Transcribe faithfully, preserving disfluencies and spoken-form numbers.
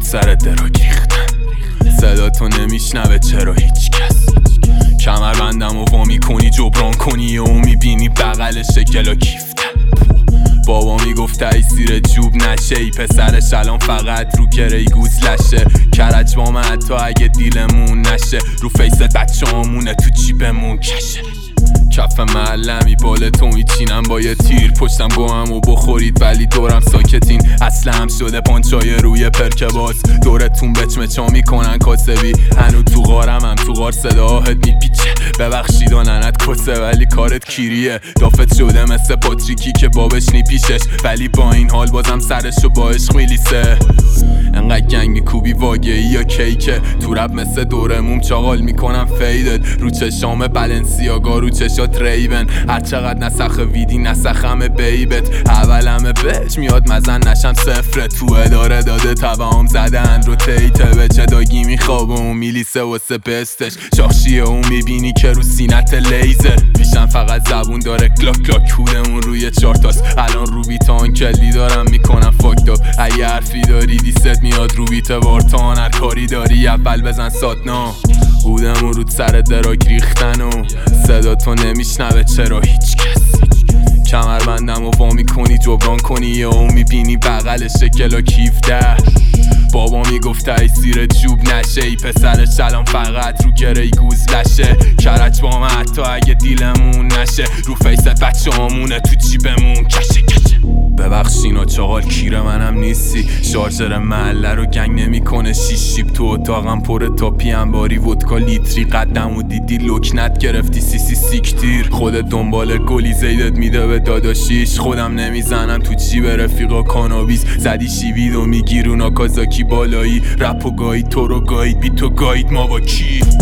سر دراگ ریختن، صدا تو نمیشنوه چرا هیچ کس. کمر بندم و وا میکنی جبران کنی و میبینی بغل شکل و کیفتن. بابا میگفت ای سیر جوب نشه، ای پسرش الان فقط رو گره گوزلشه. کرج با من حتی اگه دیلمون نشه، رو فیست بچه همونه تو جیبمون کشه. کف معلمی بال تو میچینم با یه تیر، پشتم گوهم و بخورید ولی دورم ساکتین. اصلا هم شده پانچای روی پرکه باز، دورتون بچمچا میکنن کاسبی. هنو تو غارم هم تو غار صداهت میپیچه، ببخشید و ننت کسه ولی کارت کیریه. دافت شده مثل پاتریکی که بابش نیپیشش، ولی با این حال بازم سرشو با عشق میلیسه. انقدر گنگ میکوبی واگهی یا کیکه، تو رب مثل دورموم چاقال میکنم فیدت. رو چشام بلنسیاگا رو چشات ریبن، هر چقدر نسخ ویدی نسخم بیبت. اولمه بهش میاد مزن نشم صفره، تو اداره داده تباهم زدن رو تیته. به چه داگی میخوابه اون میلیسه واسه پستش، شاخشیه اون میبینی که رو سینت لیزر. پیشم فقط زبون داره کلاک کلاک، کودمون روی چارتاست الان رو بیتان کلی دارم میکنم فاکتاپ. اگه حرفی داری دیست میاد رو بیت وارتان، هر کاری داری اول بزن ساتنا. بودم رود سر دراگ ریختن و صدا تو نمیشنوه چرا هیچ کس. کمر بندم و وا میکنی جبران کنی و میبینی بغل شکل و کیفته. بابا میگفت ای سیر جوب نشه، ای پسرش الان فقط رو گره گوزلشه. کرج با من حتی اگه دیلمون نشه، رو فیست بچه همونه تو جیبمون کشه کشه. ببخشینا چاقال کیر منم نیستی، شارژر محله رو گنگ نمیکنه شیش شیب. تو اتاقم پر تاپی انباری ودکا لیتری، قدم و دیدی لکنت گرفتی سی سی سیکتیر. خودت دنبال گلی زیدت میده به داداشیش، خودم نمیزنم تو جیب رفیقا کانابیس. زدی شیوید و میگی رو ناکازاکی بالایی، رپ و گاید تو رو گاید بی تو گاید ما با کی.